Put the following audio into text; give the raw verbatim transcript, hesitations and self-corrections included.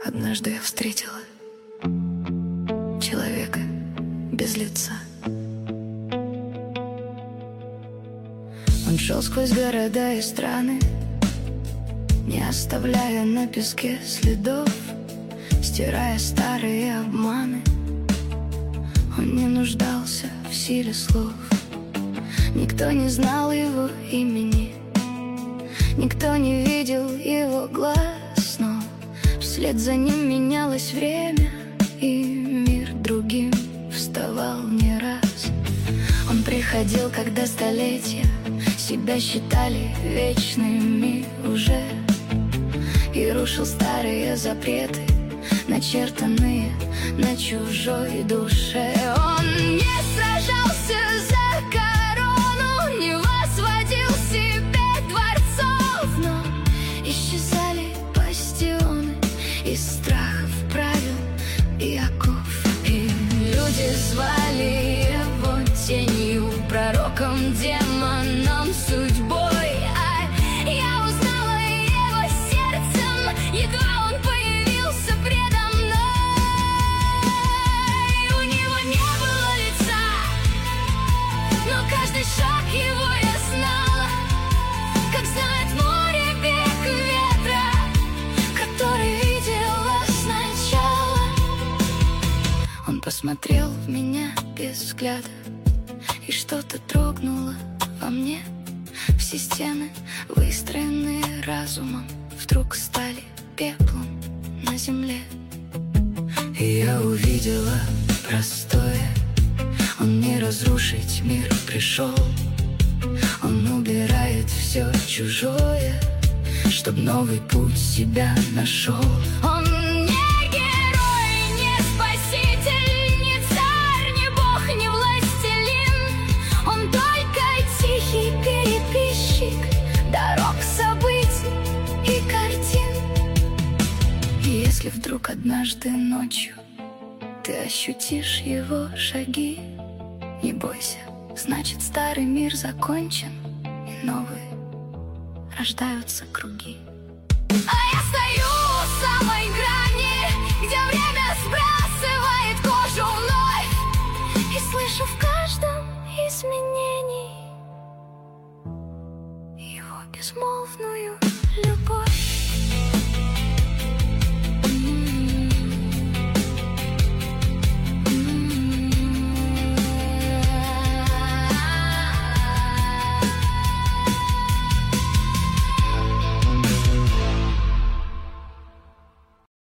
Однажды я встретила человека без лица. Он шел сквозь города и страны, не оставляя на песке следов, стирая старые обманы. Он не нуждался в силе слов. Никто не знал его имени, никто не видел его глаз, но вслед за ним менялось время, и мир другим вставал не раз. Он приходил, когда столетия себя считали вечными уже, и рушил старые запреты, начертанные на чужой душе. Он не сражался за корону, не возводил себе дворцов, но исчезали бастионы из страхов, правил и оков. И люди звали его тенью, пророком, демоном, судьбой. А я узнала его сердцем, едва он появился предо мной. У него не было лица, но каждый шаг его я знала, как знает море бег ветра, который видела сначала. Он посмотрел в меня без взгляда, и что-то дрогнуло во мне. Все стены, выстроенные разумом, вдруг стали пеплом на земле. И я увидела простое: он не разрушить мир пришел, он убирает все чужое, чтоб новый путь себя нашел. Он не герой, не спаситель, не царь, не бог, не властелин. Он только тихий переписчик дорог, событий и картин. И если вдруг однажды ночью ты ощутишь его шаги, не бойся, значит старый мир закончен, и новые рождаются круги.